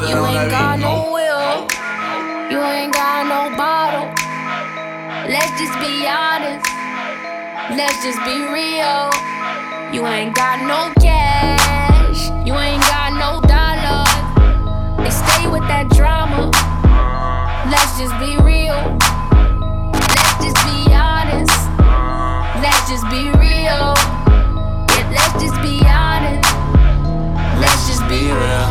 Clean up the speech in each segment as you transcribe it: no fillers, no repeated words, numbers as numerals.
You ain't got no will. You ain't got no bottle. Let's just be honest. Let's just be real. You ain't got no cash. You ain't got no dollars. They stay with that drama. Let's just be real. Let's just be honest. Let's just be real. Yeah, let's just be honest. Let's just be real.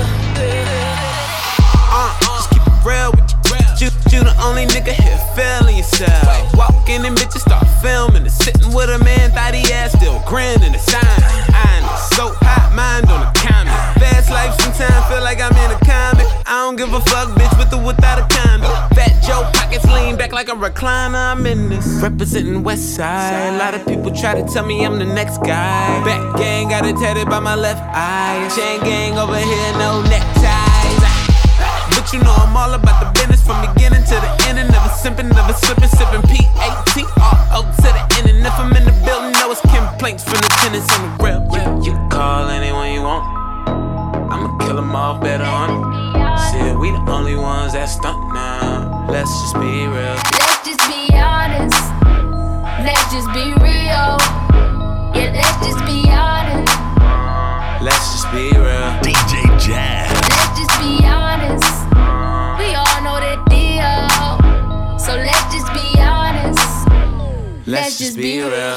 Just keep it real with you. You the only nigga here feeling yourself. Walking in bitches, start filming and sitting with a man, thought he had still grinning the sign. I'm so hot, mind on the counter. Fast life sometimes feel like I'm in a comic. I don't give a fuck, bitch, with or without a condom. Fat Joe pockets lean back like a recliner. I'm in this representing West Side. A lot of people try to tell me I'm the next guy. Back gang got it tatted by my left eye. Chain gang over here, no neckties. But you know I'm all about the business from beginning to the end. And never simping, never slipping, sipping P-A-T-R-O to the end. And if I'm in the building, know it's complaints from the tenants on the grill. You can call anyone you want. I'ma kill them all better on it. Shit, we the only ones that stunt now. Let's just be real. Let's just be honest. Let's just be real. Yeah, let's just be honest. Let's just be real. DJ Jazz. Let's just be honest. We all know that deal. So let's just be honest. Let's just be real.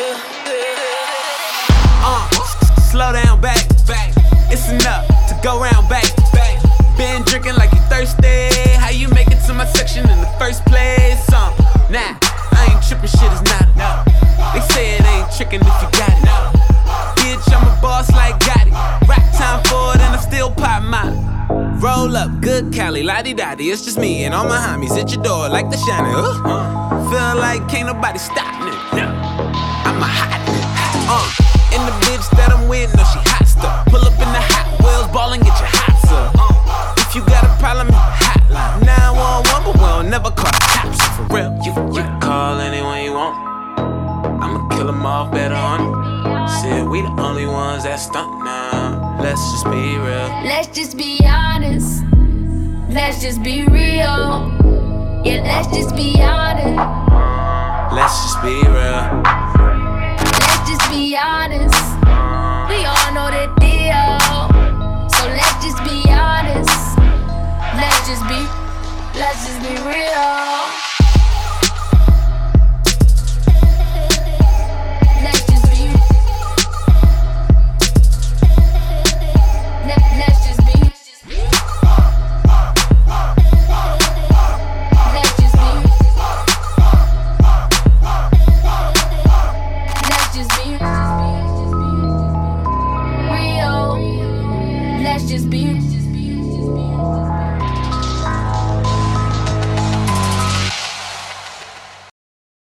Slow down, back. It's enough to go round, back. Been drinking like you thirsty. How you make it to my section in the first place? Nah, I ain't tripping, shit is not enough. They say it ain't tricking if you got it. Bitch, I'm a boss like Gotti. Rap time for it and I still pop mine. Roll up, good Cali, la-di-da-di. It's just me and all my homies at your door like the shining. Feel like can't nobody stop me. I'm a hot nigga. And the bitch that I'm with, no, she hot stuff. Pull up in the Hot Wheels, ball and get your hots up. If you got a problem, hit the hotline 911, but we don't never call the cops for real. You can call anyone you want. I'ma kill them all better on it. Shit, we the only ones that stunt now. Let's just be real. Let's just be honest. Let's just be real. Yeah, let's just be honest. Let's just be real. Let's just be honest. We all know that deal. So let's just be honest. Let's just be real. Let's just be. Let's just be. Let's just be. Let's just be real. Let's just be.